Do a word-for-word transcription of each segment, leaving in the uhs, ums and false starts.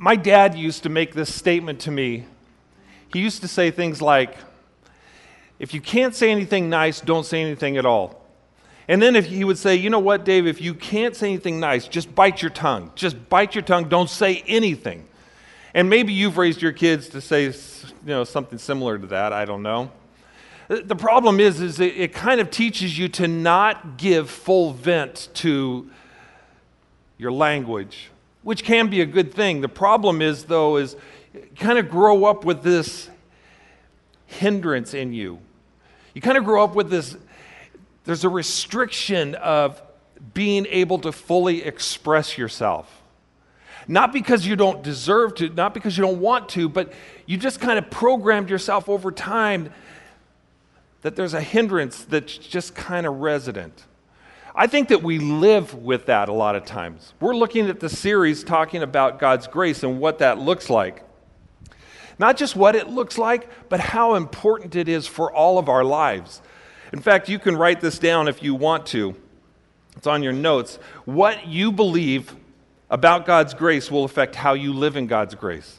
My dad used to make this statement to me. He used to say things like, if you can't say anything nice, don't say anything at all. And then if he would say, you know what, Dave, if you can't say anything nice, just bite your tongue. Just bite your tongue, don't say anything. And maybe you've raised your kids to say, you know, something similar to that, I don't know. The problem is, is it, it kind of teaches you to not give full vent to your language, which can be a good thing. The problem is, though, is you kind of grow up with this hindrance in you. You kind of grow up with this, there's a restriction of being able to fully express yourself. Not because you don't deserve to, not because you don't want to, but you just kind of programmed yourself over time that there's a hindrance that's just kind of resident. I think that we live with that a lot of times. We're looking at the series talking about God's grace and what that looks like. Not just what it looks like, but how important it is for all of our lives. In fact, you can write this down if you want to. It's on your notes. What you believe about God's grace will affect how you live in God's grace.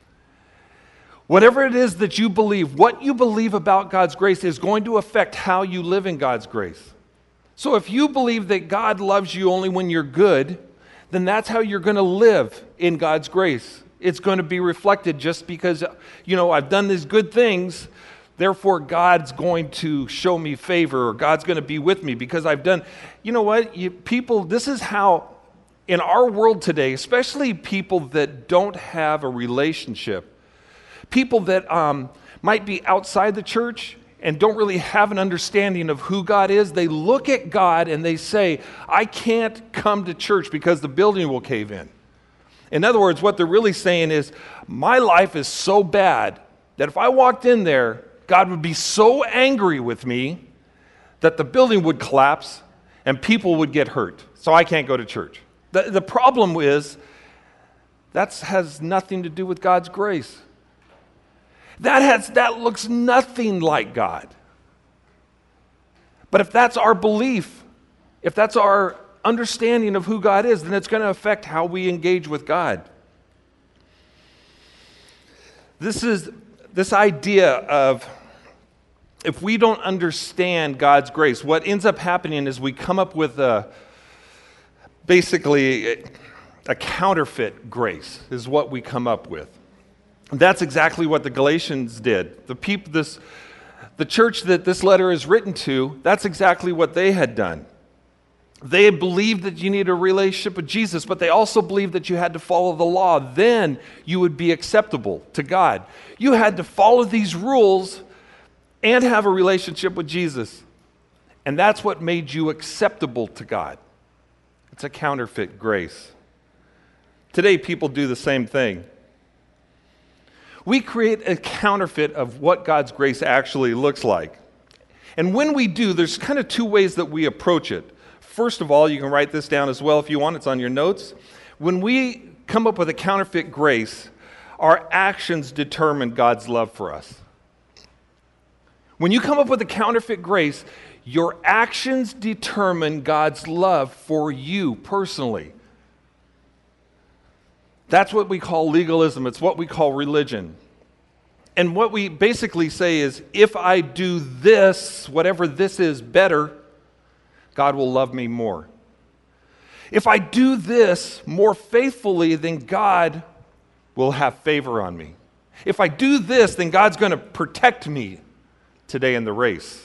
Whatever it is that you believe, what you believe about God's grace is going to affect how you live in God's grace. So if you believe that God loves you only when you're good, then that's how you're going to live in God's grace. It's going to be reflected just because, you know, I've done these good things, therefore God's going to show me favor, or God's going to be with me because I've done, you know what, you, people, this is how, in our world today, especially people that don't have a relationship, people that um, might be outside the church and don't really have an understanding of who God is, they look at God and they say, I can't come to church because the building will cave in. In other words, what they're really saying is, my life is so bad that if I walked in there, God would be so angry with me that the building would collapse and people would get hurt. So I can't go to church. The, the problem is, that has nothing to do with God's grace. That has that looks nothing like God. But if that's our belief, if that's our understanding of who God is, then it's going to affect how we engage with God. This is this idea of, if we don't understand God's grace, what ends up happening is we come up with a basically a, a counterfeit grace is what we come up with. And that's exactly what the Galatians did. The people, this, the church that this letter is written to, that's exactly what they had done. They believed that you need a relationship with Jesus, but they also believed that you had to follow the law. Then you would be acceptable to God. You had to follow these rules and have a relationship with Jesus. And that's what made you acceptable to God. It's a counterfeit grace. Today, people do the same thing. We create a counterfeit of what God's grace actually looks like. And when we do, there's kind of two ways that we approach it. First of all, you can write this down as well if you want, it's on your notes. When we come up with a counterfeit grace, our actions determine God's love for us. When you come up with a counterfeit grace, your actions determine God's love for you personally. That's what we call legalism. It's what we call religion. And what we basically say is, if I do this, whatever this is better, God will love me more. If I do this more faithfully, then God will have favor on me. If I do this, then God's going to protect me today in the race.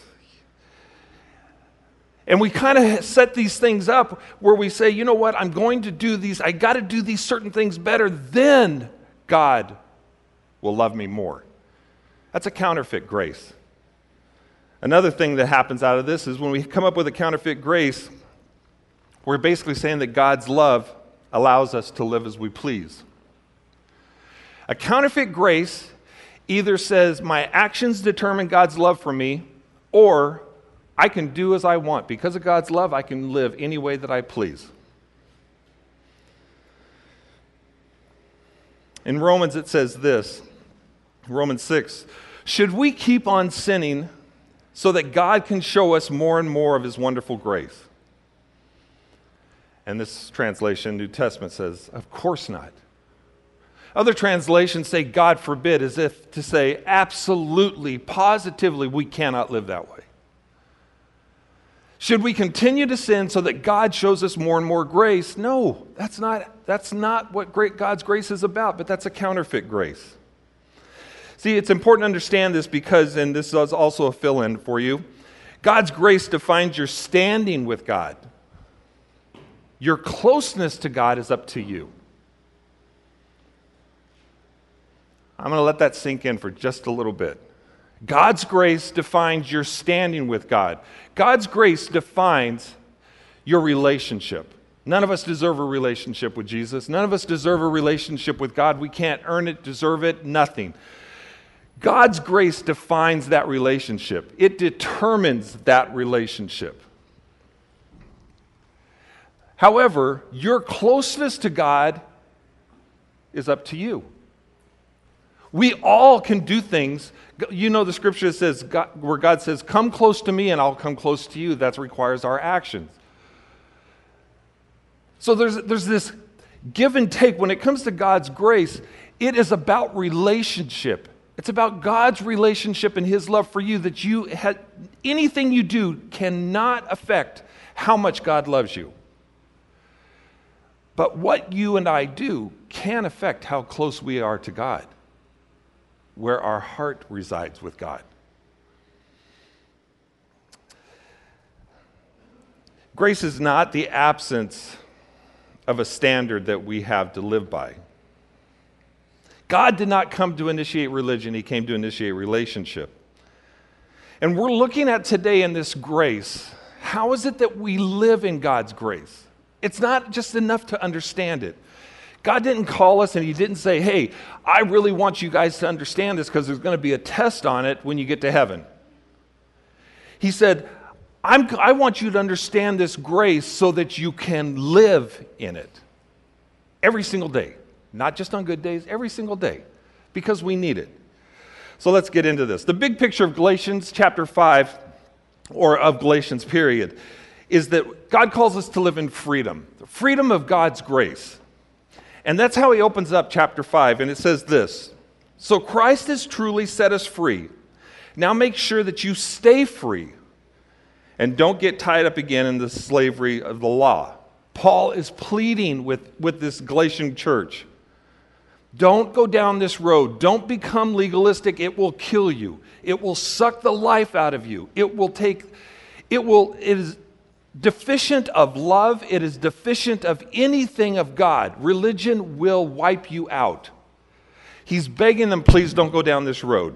And we kind of set these things up where we say, you know what, I'm going to do these, I got to do these certain things better, then God will love me more. That's a counterfeit grace. Another thing that happens out of this is when we come up with a counterfeit grace, we're basically saying that God's love allows us to live as we please. A counterfeit grace either says my actions determine God's love for me, or I can do as I want. Because of God's love, I can live any way that I please. In Romans, it says this, Romans six, should we keep on sinning so that God can show us more and more of his wonderful grace? And this translation, New Testament, says, of course not. Other translations say God forbid, as if to say absolutely, positively, we cannot live that way. Should we continue to sin so that God shows us more and more grace? No, that's not, that's not what great God's grace is about, but that's a counterfeit grace. See, it's important to understand this because, and this is also a fill-in for you, God's grace defines your standing with God. Your closeness to God is up to you. I'm going to let that sink in for just a little bit. God's grace defines your standing with God. God's grace defines your relationship. None of us deserve a relationship with Jesus. None of us deserve a relationship with God. We can't earn it, deserve it, nothing. God's grace defines that relationship. It determines that relationship. However, your closeness to God is up to you. We all can do things. You know the scripture that says, God, where God says, come close to me and I'll come close to you. That requires our actions. So there's, there's this give and take. When it comes to God's grace, it is about relationship. It's about God's relationship and His love for you, that you had, anything you do cannot affect how much God loves you. But what you and I do can affect how close we are to God, where our heart resides with God. Grace is not the absence of a standard that we have to live by. God did not come to initiate religion, He came to initiate relationship. And we're looking at today in this grace, how is it that we live in God's grace? It's not just enough to understand it. God didn't call us and He didn't say, hey, I really want you guys to understand this because there's going to be a test on it when you get to heaven. He said, I'm, I want you to understand this grace so that you can live in it every single day. Not just on good days, every single day, because we need it. So let's get into this. The big picture of Galatians chapter five, or of Galatians period, is that God calls us to live in freedom, the freedom of God's grace. And that's how He opens up chapter five, and it says this: so Christ has truly set us free. Now make sure that you stay free and don't get tied up again in the slavery of the law. Paul is pleading with, with this Galatian church. Don't go down this road. Don't become legalistic. It will kill you. It will suck the life out of you. It will take, it will, it is deficient of love. It is deficient of anything of God. Religion will wipe you out. He's begging them, please don't go down this road.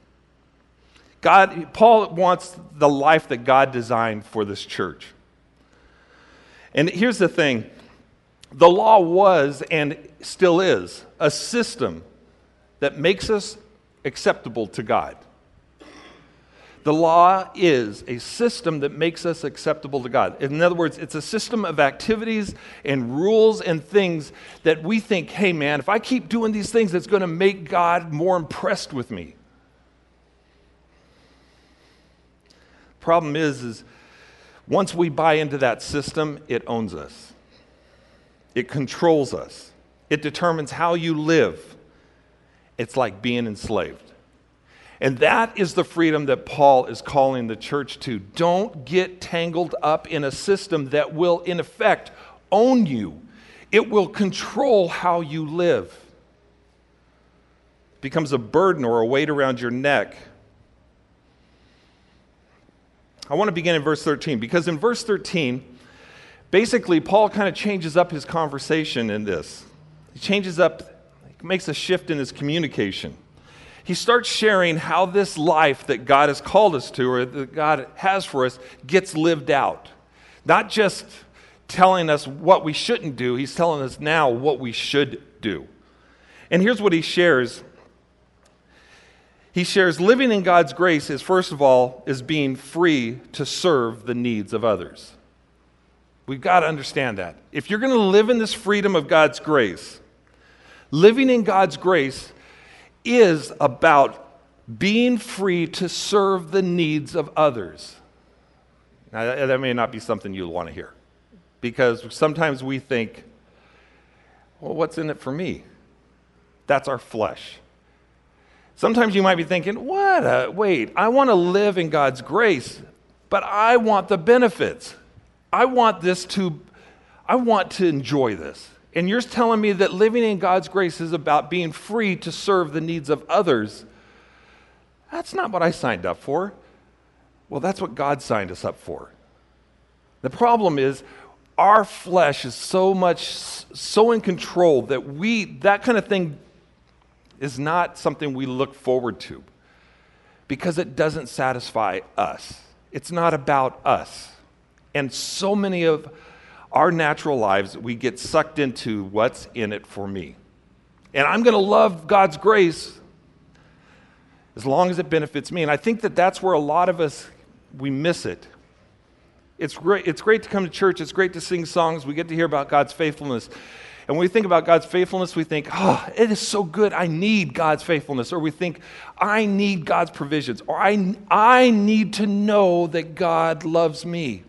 God, Paul wants the life that God designed for this church. And here's the thing. The law was and still is a system that makes us acceptable to God. The law is a system that makes us acceptable to God. In other words, it's a system of activities and rules and things that we think, hey man, if I keep doing these things, it's going to make God more impressed with me. Problem is, is once we buy into that system, it owns us. It controls us. It determines how you live. It's like being enslaved. And that is the freedom that Paul is calling the church to. Don't get tangled up in a system that will, in effect, own you. It will control how you live. It becomes a burden or a weight around your neck. I want to begin in verse thirteen, because in verse thirteen, basically, Paul kind of changes up his conversation in this. He changes up, makes a shift in his communication. He starts sharing how this life that God has called us to, or that God has for us, gets lived out. Not just telling us what we shouldn't do, he's telling us now what we should do. And here's what he shares. He shares living in God's grace is, first of all, is being free to serve the needs of others. We've got to understand that. If you're going to live in this freedom of God's grace, living in God's grace is about being free to serve the needs of others. Now, that may not be something you'll want to hear, because sometimes we think, well, what's in it for me? That's our flesh. Sometimes you might be thinking, what? A, wait, I want to live in God's grace, but I want the benefits. I want this to, I want to enjoy this. And you're telling me that living in God's grace is about being free to serve the needs of others. That's not what I signed up for. Well, that's what God signed us up for. The problem is our flesh is so much, so in control that we, that kind of thing is not something we look forward to because it doesn't satisfy us. It's not about us. And so many of our natural lives, we get sucked into what's in it for me. And I'm going to love God's grace as long as it benefits me. And I think that that's where a lot of us, we miss it. It's great, it's great to come to church. It's great to sing songs. We get to hear about God's faithfulness. And when we think about God's faithfulness, we think, oh, it is so good. I need God's faithfulness. Or we think, I need God's provisions. Or I, I need to know that God loves me.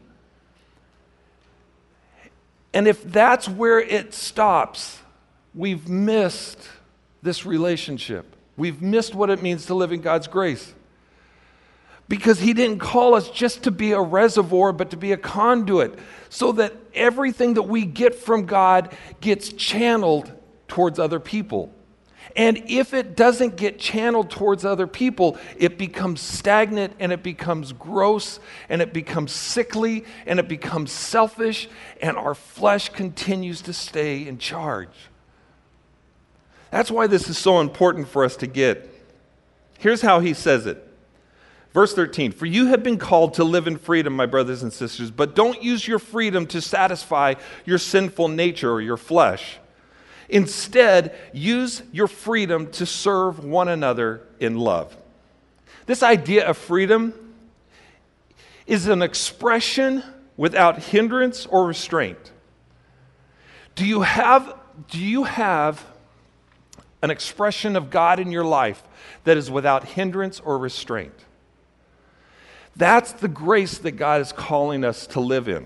And if that's where it stops, we've missed this relationship. We've missed what it means to live in God's grace. Because he didn't call us just to be a reservoir, but to be a conduit, so that everything that we get from God gets channeled towards other people. And if it doesn't get channeled towards other people, it becomes stagnant, and it becomes gross, and it becomes sickly, and it becomes selfish, and our flesh continues to stay in charge. That's why this is so important for us to get. Here's how he says it. Verse thirteen, for you have been called to live in freedom, my brothers and sisters, but don't use your freedom to satisfy your sinful nature or your flesh. Instead, use your freedom to serve one another in love. This idea of freedom is an expression without hindrance or restraint. Do you have, do you have an expression of God in your life that is without hindrance or restraint? That's the grace that God is calling us to live in.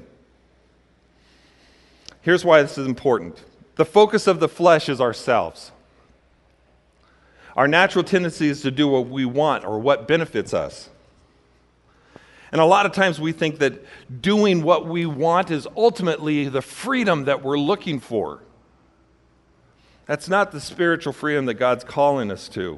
Here's why this is important. The focus of the flesh is ourselves. Our natural tendency is to do what we want or what benefits us. And a lot of times we think that doing what we want is ultimately the freedom that we're looking for. That's not the spiritual freedom that God's calling us to.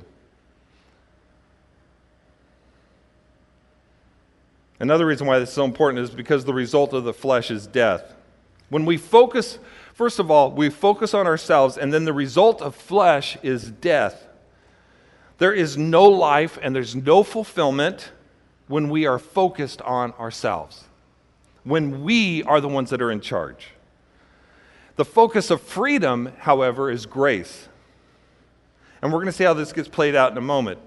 Another reason why this is so important is because the result of the flesh is death. When we focus, first of all, we focus on ourselves, and then the result of flesh is death. There is no life and there's no fulfillment when we are focused on ourselves, when we are the ones that are in charge. The focus of freedom, however, is grace. And we're going to see how this gets played out in a moment.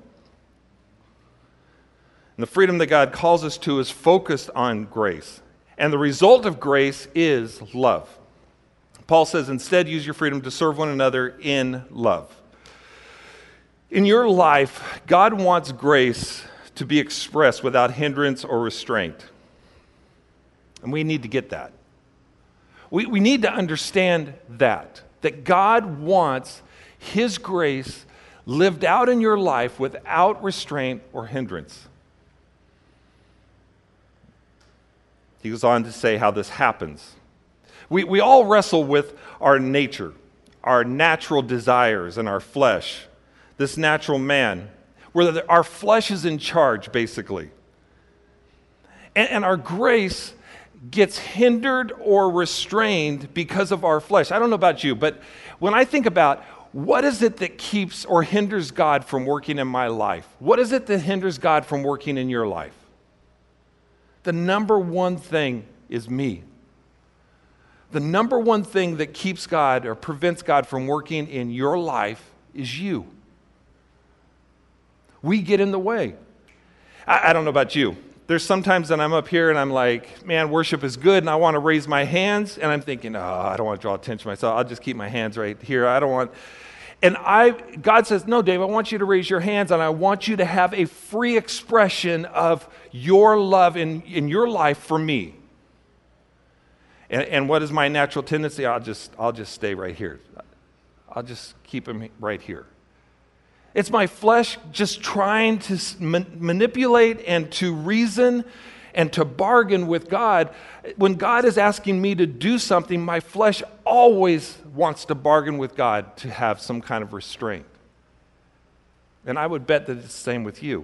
And the freedom that God calls us to is focused on grace. And the result of grace is love. Paul says, instead, use your freedom to serve one another in love. In your life, God wants grace to be expressed without hindrance or restraint. And we need to get that. We, we need to understand that, that God wants His grace lived out in your life without restraint or hindrance. He goes on to say how this happens. We, we all wrestle with our nature, our natural desires and our flesh, this natural man, where our flesh is in charge, basically. And, and our grace gets hindered or restrained because of our flesh. I don't know about you, but when I think about what is it that keeps or hinders God from working in my life, what is it that hinders God from working in your life? The number one thing is me. The number one thing that keeps God or prevents God from working in your life is you. We get in the way. I, I don't know about you. There's sometimes that I'm up here and I'm like, man, worship is good, and I want to raise my hands, and I'm thinking, oh, I don't want to draw attention to myself. I'll just keep my hands right here. I don't want... And I, God says, no, Dave, I want you to raise your hands, and I want you to have a free expression of your love in, in your life for me. And, and what is my natural tendency? I'll just, I'll just stay right here. I'll just keep him right here. It's my flesh just trying to ma- manipulate and to reason and to bargain with God. When God is asking me to do something, my flesh always wants to bargain with God to have some kind of restraint. And I would bet that it's the same with you.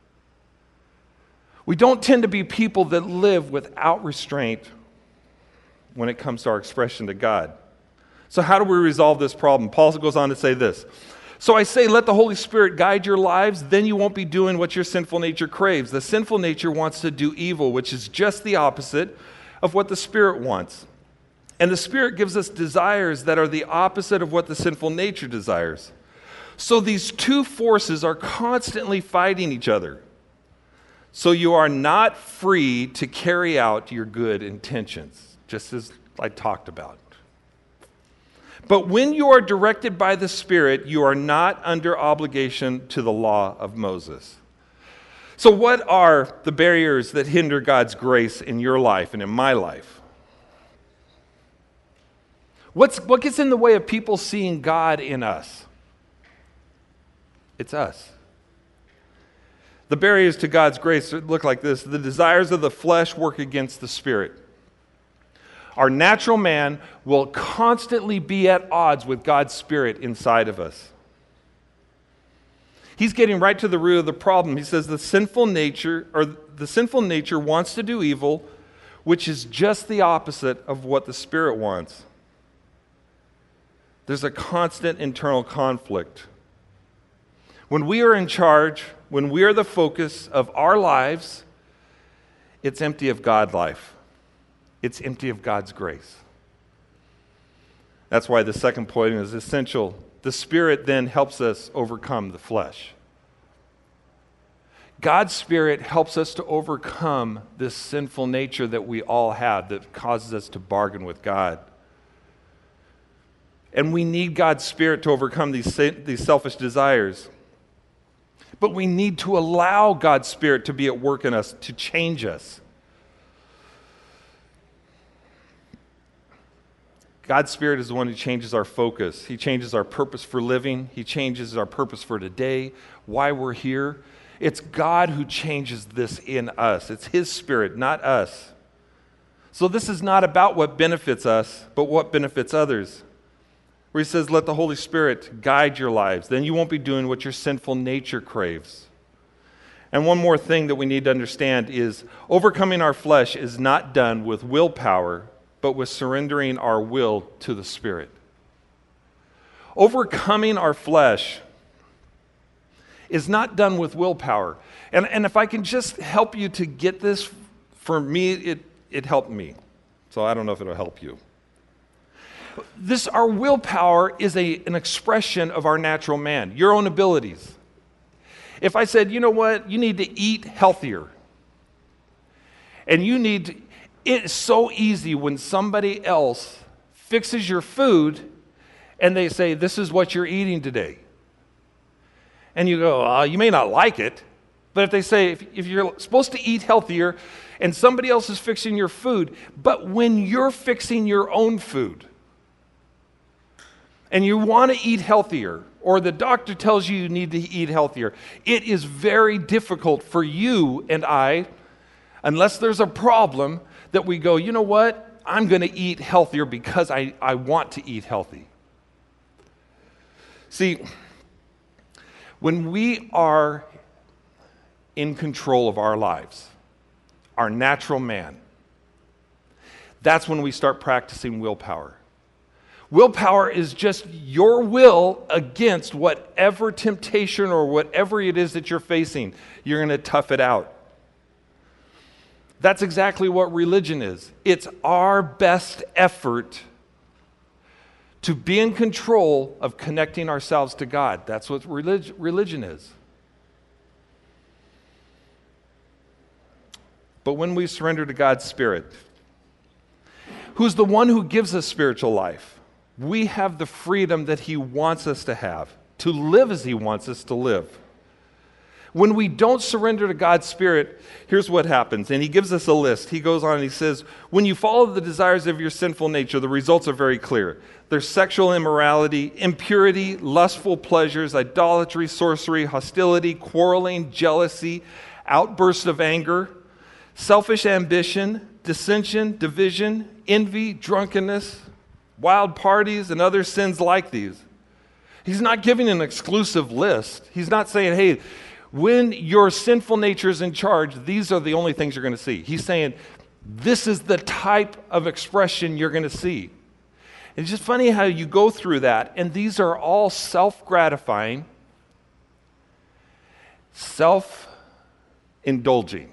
We don't tend to be people that live without restraint when it comes to our expression to God. So how do we resolve this problem? Paul goes on to say this. So I say, let the Holy Spirit guide your lives, then you won't be doing what your sinful nature craves. The sinful nature wants to do evil, which is just the opposite of what the Spirit wants. And the Spirit gives us desires that are the opposite of what the sinful nature desires. So these two forces are constantly fighting each other. So you are not free to carry out your good intentions, just as I talked about. But when you are directed by the Spirit, you are not under obligation to the law of Moses. So what are the barriers that hinder God's grace in your life and in my life? What's, what gets in the way of people seeing God in us? It's us. The barriers to God's grace look like this. The desires of the flesh work against the Spirit. Our natural man will constantly be at odds with God's Spirit inside of us. He's getting right to the root of the problem. He says the sinful nature, or the sinful nature wants to do evil, which is just the opposite of what the Spirit wants. There's a constant internal conflict. When we are in charge, when we are the focus of our lives, it's empty of God life. It's empty of God's grace. That's why the second point is essential. The Spirit then helps us overcome the flesh. God's Spirit helps us to overcome this sinful nature that we all have that causes us to bargain with God. And we need God's Spirit to overcome these, these selfish desires. But we need to allow God's Spirit to be at work in us, to change us. God's Spirit is the one who changes our focus. He changes our purpose for living. He changes our purpose for today, why we're here. It's God who changes this in us. It's His Spirit, not us. So this is not about what benefits us, but what benefits others. Where He says, let the Holy Spirit guide your lives. Then you won't be doing what your sinful nature craves. And one more thing that we need to understand is overcoming our flesh is not done with willpower, but with surrendering our will to the Spirit. Overcoming our flesh is not done with willpower. And, and if I can just help you to get this, for me, it, it helped me. So I don't know if it'll help you. This, our willpower is a, an expression of our natural man, your own abilities. If I said, you know what, you need to eat healthier, and you need to, it's so easy when somebody else fixes your food and they say, this is what you're eating today. And you go, uh, you may not like it, but if they say, if, if you're supposed to eat healthier and somebody else is fixing your food, but when you're fixing your own food and you want to eat healthier, or the doctor tells you you need to eat healthier, it is very difficult for you and I, unless there's a problem, that we go, you know what? I'm going to eat healthier because I, I want to eat healthy. See, when we are in control of our lives, our natural man, that's when we start practicing willpower. Willpower is just your will against whatever temptation or whatever it is that you're facing. You're going to tough it out. That's exactly what religion is. It's our best effort to be in control of connecting ourselves to God. That's what relig- religion is. But when we surrender to God's Spirit, who's the one who gives us spiritual life, we have the freedom that He wants us to have, to live as He wants us to live. When we don't surrender to God's Spirit, here's what happens. And he gives us a list. He goes on and he says, when you follow the desires of your sinful nature, the results are very clear. There's sexual immorality, impurity, lustful pleasures, idolatry, sorcery, hostility, quarreling, jealousy, outbursts of anger, selfish ambition, dissension, division, envy, drunkenness, wild parties, and other sins like these. He's not giving an exclusive list. He's not saying, hey, when your sinful nature is in charge, these are the only things you're going to see. He's saying, this is the type of expression you're going to see. It's just funny how you go through that, and these are all self-gratifying, self-indulging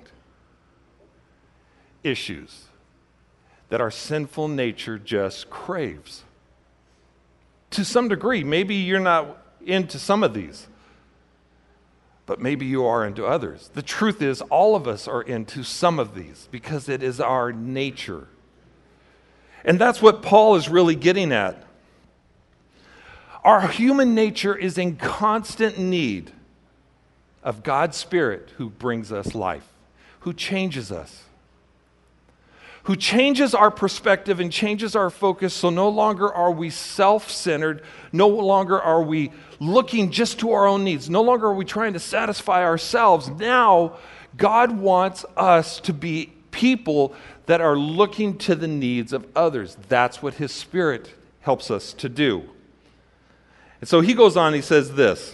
issues that our sinful nature just craves. To some degree, maybe you're not into some of these, but maybe you are into others. The truth is, all of us are into some of these because it is our nature. And that's what Paul is really getting at. Our human nature is in constant need of God's Spirit who brings us life, who changes us, who changes our perspective and changes our focus, so no longer are we self-centered, no longer are we looking just to our own needs, no longer are we trying to satisfy ourselves. Now, God wants us to be people that are looking to the needs of others. That's what His Spirit helps us to do. And so he goes on, he says this,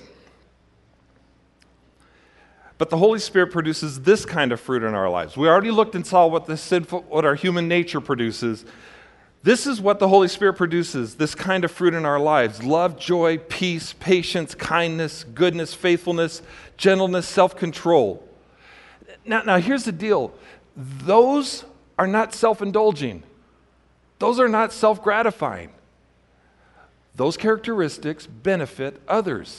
but the Holy Spirit produces this kind of fruit in our lives. We already looked and saw what the sinful, what our human nature produces. This is what the Holy Spirit produces, this kind of fruit in our lives: love, joy, peace, patience, kindness, goodness, faithfulness, gentleness, self-control. Now, now here's the deal. Those are not self-indulging. Those are not self-gratifying. Those characteristics benefit others.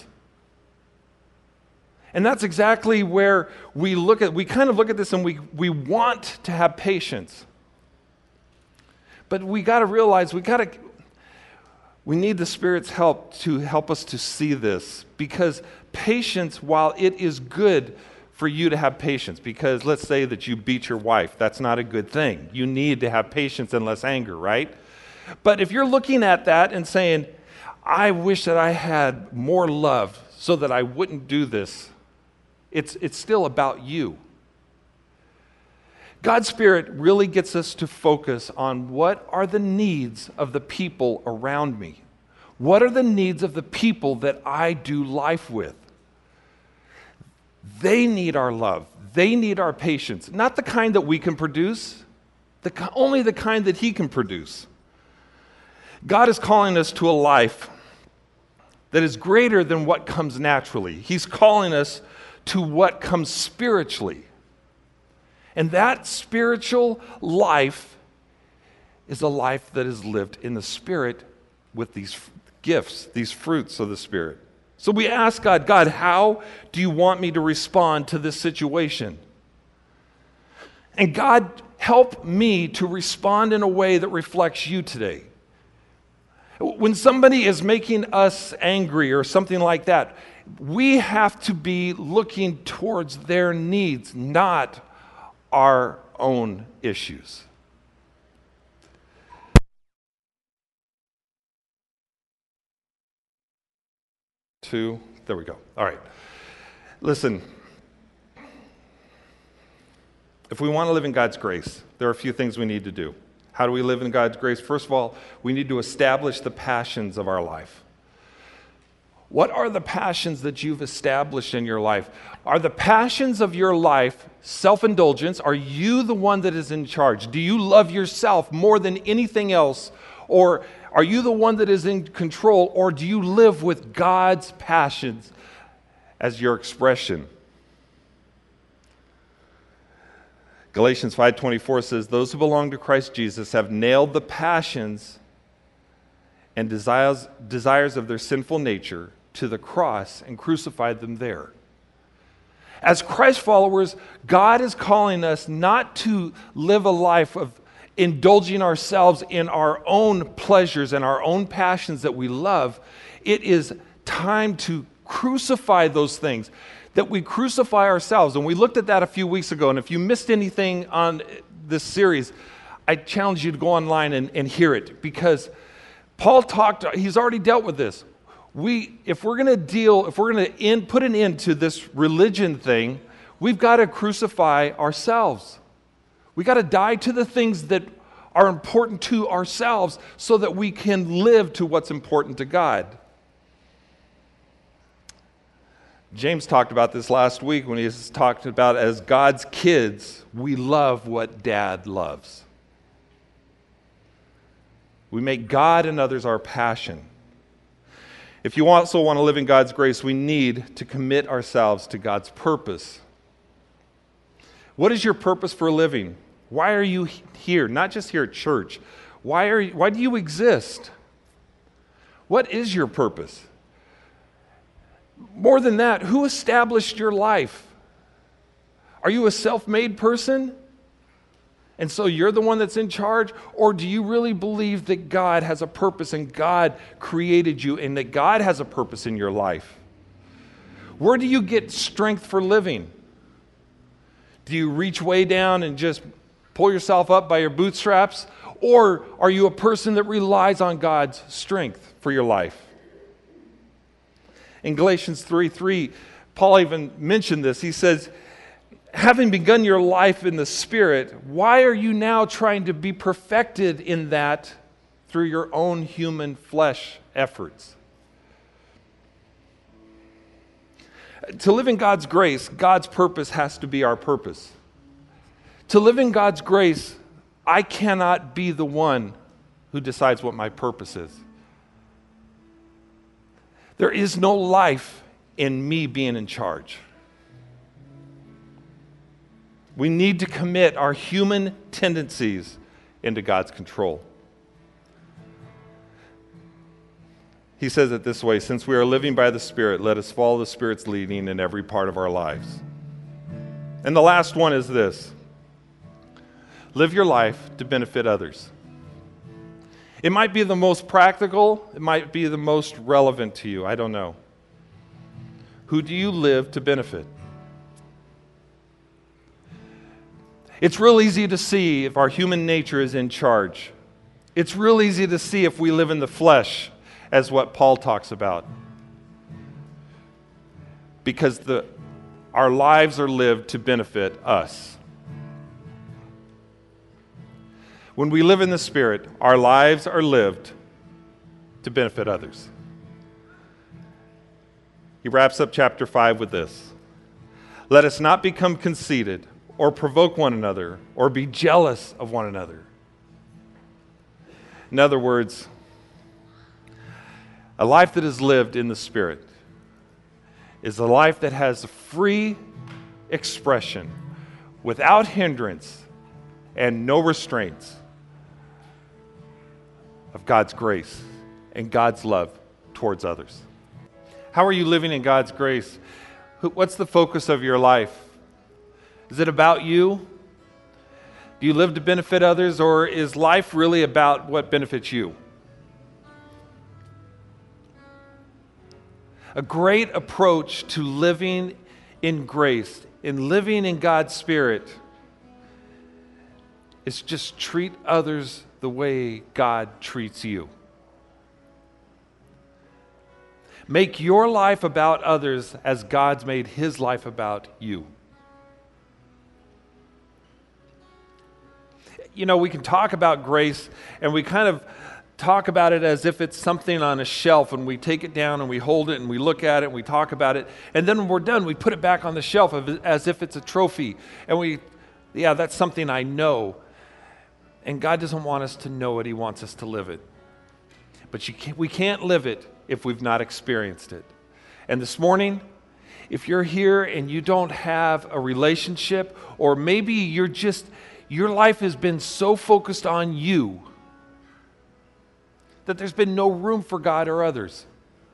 And that's exactly where we look at, we kind of look at this and we, we want to have patience. But we got to realize we got to, we need the Spirit's help to help us to see this. Because patience, while it is good for you to have patience, because let's say that you beat your wife, that's not a good thing. You need to have patience and less anger, right? But if you're looking at that and saying, I wish that I had more love so that I wouldn't do this, It's, it's still about you. God's Spirit really gets us to focus on what are the needs of the people around me. What are the needs of the people that I do life with? They need our love. They need our patience. Not the kind that we can produce, the, only the kind that He can produce. God is calling us to a life that is greater than what comes naturally. He's calling us to what comes spiritually. And that spiritual life is a life that is lived in the Spirit with these gifts, these fruits of the Spirit. So we ask God, God, how do you want me to respond to this situation? And God, help me to respond in a way that reflects you today. When somebody is making us angry or something like that, we have to be looking towards their needs, not our own issues. Two, there we go. All right. Listen, if we want to live in God's grace, there are a few things we need to do. How do we live in God's grace? First of all, we need to establish the passions of our life. What are the passions that you've established in your life? Are the passions of your life self-indulgence? Are you the one that is in charge? Do you love yourself more than anything else? Or are you the one that is in control? Or do you live with God's passions as your expression? Galatians five twenty-four says, those who belong to Christ Jesus have nailed the passions and desires, desires of their sinful nature to the cross and crucified them there. As Christ followers, God is calling us not to live a life of indulging ourselves in our own pleasures and our own passions that we love. It is time to crucify those things, that we crucify ourselves. And we looked at that a few weeks ago. And if you missed anything on this series, I challenge you to go online and, and hear it, because Paul talked, he's already dealt with this. We, if we're going to deal, if we're going to end, put an end to this religion thing, we've got to crucify ourselves. We got to die to the things that are important to ourselves so that we can live to what's important to God. James talked about this last week when he was talking about, as God's kids, we love what Dad loves. We make God and others our passion. If you also want to live in God's grace, we need to commit ourselves to God's purpose. What is your purpose for living? Why are you here? Not just here at church. Why are you, why do you exist? What is your purpose? More than that, who established your life? Are you a self-made person? And so you're the one that's in charge? Or do you really believe that God has a purpose and God created you and that God has a purpose in your life? Where do you get strength for living? Do you reach way down and just pull yourself up by your bootstraps? Or are you a person that relies on God's strength for your life? In Galatians three three, Paul even mentioned this. He says, having begun your life in the Spirit, why are you now trying to be perfected in that through your own human flesh efforts? To live in God's grace, God's purpose has to be our purpose. To live in God's grace, I cannot be the one who decides what my purpose is. There is no life in me being in charge. We need to commit our human tendencies into God's control. He says it this way, since we are living by the Spirit, let us follow the Spirit's leading in every part of our lives. And the last one is this: live your life to benefit others. It might be the most practical, it might be the most relevant to you, I don't know. Who do you live to benefit? It's real easy to see if our human nature is in charge. It's real easy to see if we live in the flesh, as what Paul talks about. Because the, our lives are lived to benefit us. When we live in the Spirit, our lives are lived to benefit others. He wraps up chapter five with this: let us not become conceited or provoke one another or be jealous of one another. In other words, a life that is lived in the Spirit is a life that has free expression without hindrance and no restraints of God's grace and God's love towards others. How are you living in God's grace? What's the focus of your life? Is it about you? Do you live to benefit others, or is life really about what benefits you? A great approach to living in grace, in living in God's Spirit, is just treat others the way God treats you. Make your life about others as God's made His life about you. You know, we can talk about grace and we kind of talk about it as if it's something on a shelf, and we take it down and we hold it and we look at it and we talk about it, and then when we're done we put it back on the shelf as if it's a trophy, and we, yeah, that's something I know. And God doesn't want us to know it, He wants us to live it. But you can't, we can't live it if we've not experienced it. And this morning, if you're here and you don't have a relationship, or maybe you're just, your life has been so focused on you that there's been no room for God or others,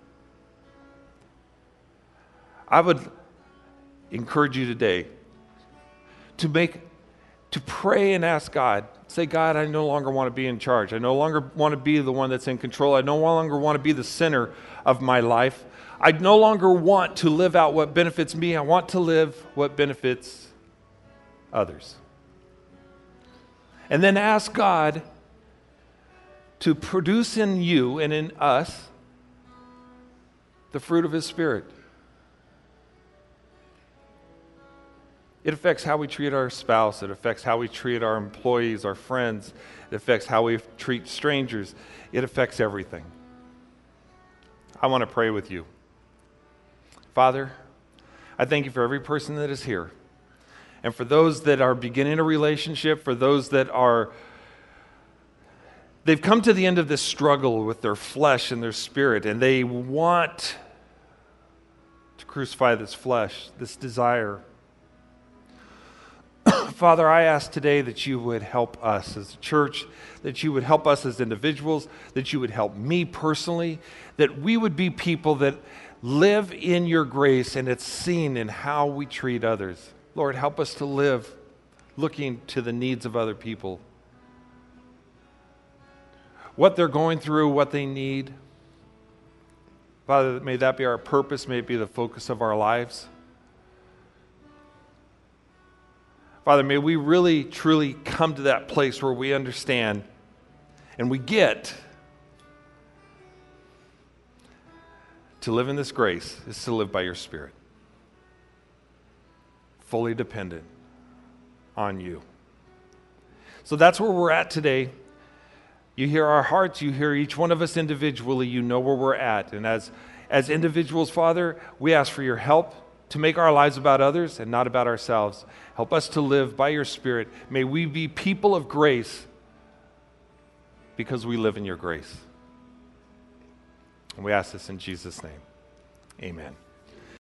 I would encourage you today to make, to pray and ask God, say, God, I no longer want to be in charge. I no longer want to be the one that's in control. I no longer want to be the center of my life. I no longer want to live out what benefits me. I want to live what benefits others. And then ask God to produce in you and in us the fruit of His Spirit. It affects how we treat our spouse. It affects how we treat our employees, our friends. It affects how we treat strangers. It affects everything. I want to pray with you. Father, I thank you for every person that is here. And for those that are beginning a relationship, for those that are, they've come to the end of this struggle with their flesh and their spirit, and they want to crucify this flesh, this desire. Father, I ask today that you would help us as a church, that you would help us as individuals, that you would help me personally, that we would be people that live in your grace and it's seen in how we treat others. Lord, help us to live looking to the needs of other people. What they're going through, what they need. Father, may that be our purpose, may it be the focus of our lives. Father, may we really, truly come to that place where we understand and we get to live in this grace is to live by your Spirit, fully dependent on you. So that's where we're at today. You hear our hearts, you hear each one of us individually, you know where we're at. And as, as individuals, Father, we ask for your help to make our lives about others and not about ourselves. Help us to live by your Spirit. May we be people of grace because we live in your grace. And we ask this in Jesus' name. Amen.